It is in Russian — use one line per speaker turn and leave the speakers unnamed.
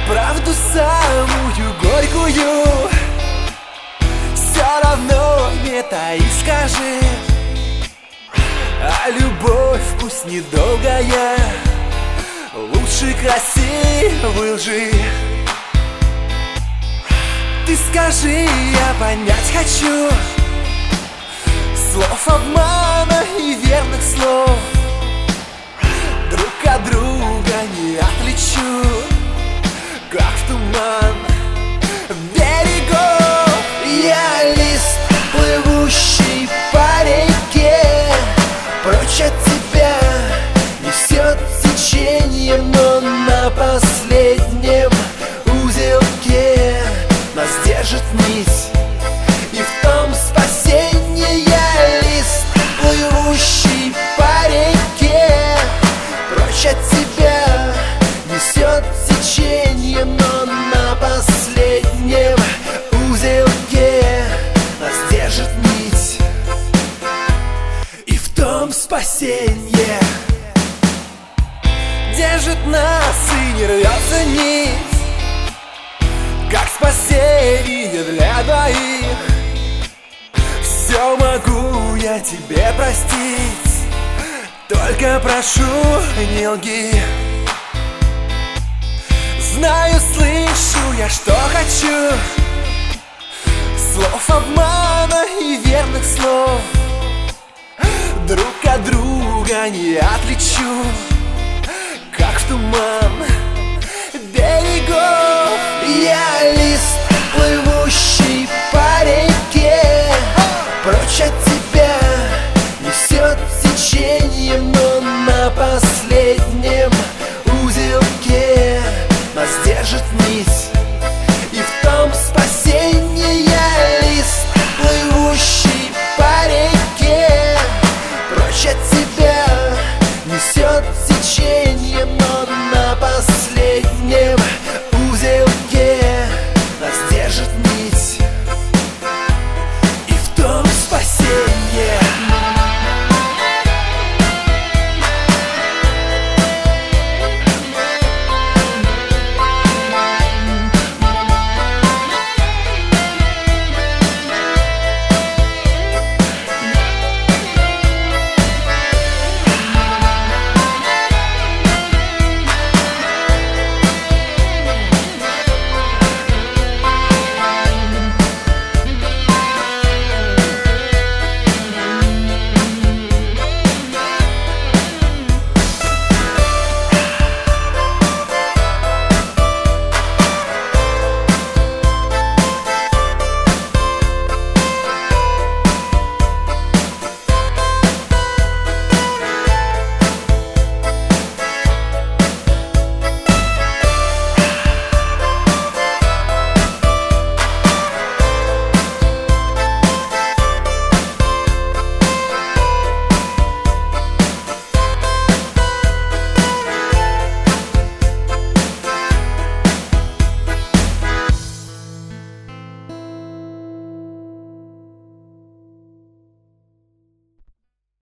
правду самую горькую, все равно не таи скажи. А любовь пусть недолгая, лучше красивой лжи. Ты скажи, я понять хочу слов обмана и верных слов. Друг от друга не отличу, как в туман берегов. Я лист, плывущий по реке, прочь от тебя несет течение, но на последнем узелке нас держит нить, и в том спасение. Я лист, плывущий по реке, прочь от тебя несет течение, но на последнем узелке нас держит нить, и в том спасение. Держит нас и не рвется нить, как спасение для двоих. Все могу я тебе простить, только прошу, не лги. Знаю, слышу я, что хочу, слов обмана и верных слов. Друг от друга не отличу,